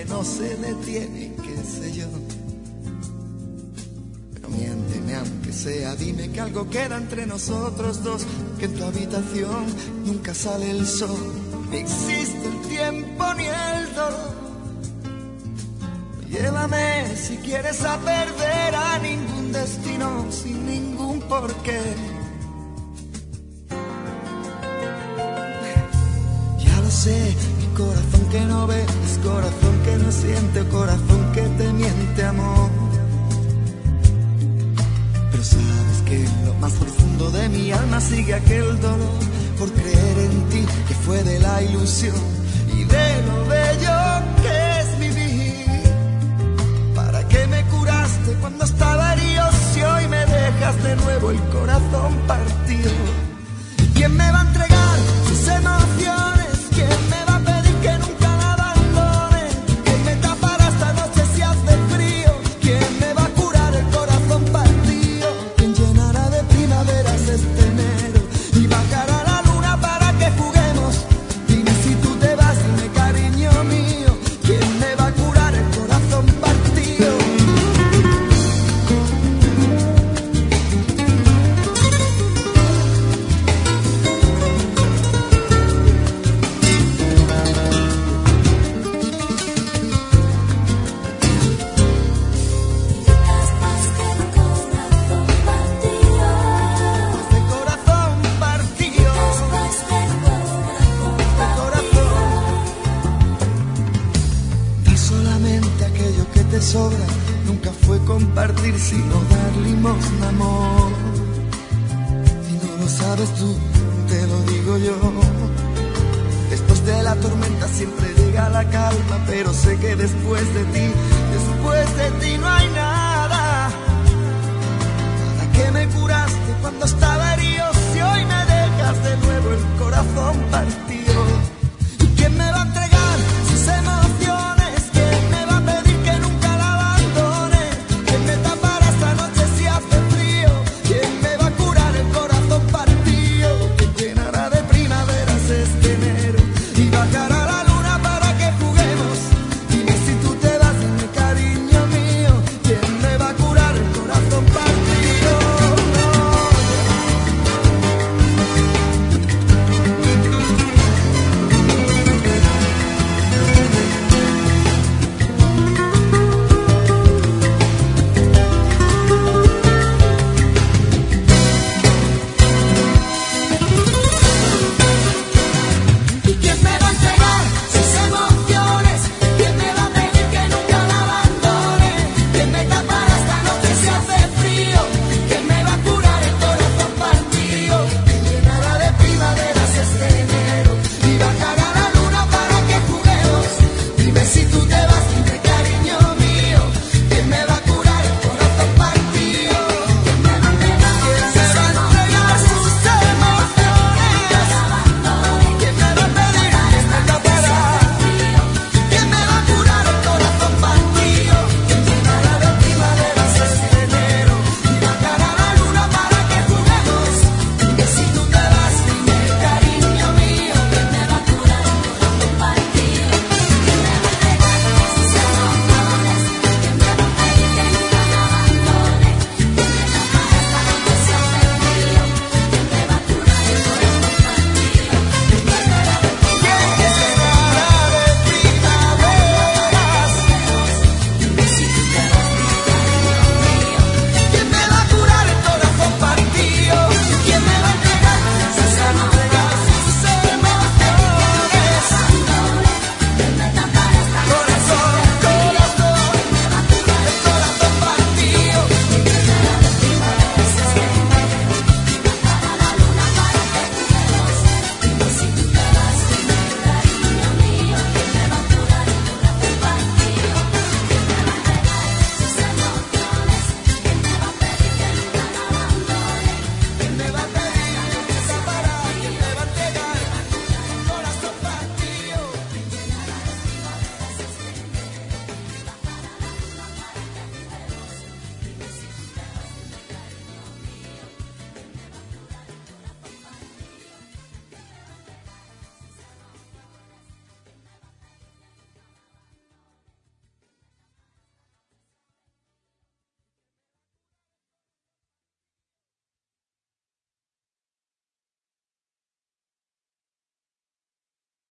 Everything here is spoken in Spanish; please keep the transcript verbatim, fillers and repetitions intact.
no se detiene, qué sé yo. Pero miénteme aunque sea, dime que algo queda entre nosotros dos, que en tu habitación nunca sale el sol, ni existe el tiempo ni el dolor. Llévame si quieres a perder a ningún destino sin ningún porqué. Ya lo sé, mi corazón que no ve es corazón que no siente, o corazón que te miente, amor. Pero sabes que en lo más profundo de mi alma sigue aquel dolor por creer en ti, que fue de la ilusión y de lo bello que es vivir. ¿Para qué me curaste cuando estaba herido si hoy me dejas de nuevo el corazón partido? ¿Quién me va a entregar sus emociones? ¿Quién me va a pedir que nunca la abandone? ¿Quién me tapará esta noche si hace frío? ¿Quién me va a curar el corazón partido? ¿Quién llenará de primaveras este enero y bajará la luna para que juguemos? Dime si tú te vas, dime cariño mío, ¿quién me va a curar el corazón partido? Sobra, nunca fue compartir sino dar limosna, amor. Si no lo sabes tú, te lo digo yo. Después de la tormenta siempre llega la calma, pero sé que después de ti, después de ti no hay nada. ¿Para qué me curaste cuando estaba herido si hoy me dejas de nuevo el corazón partido?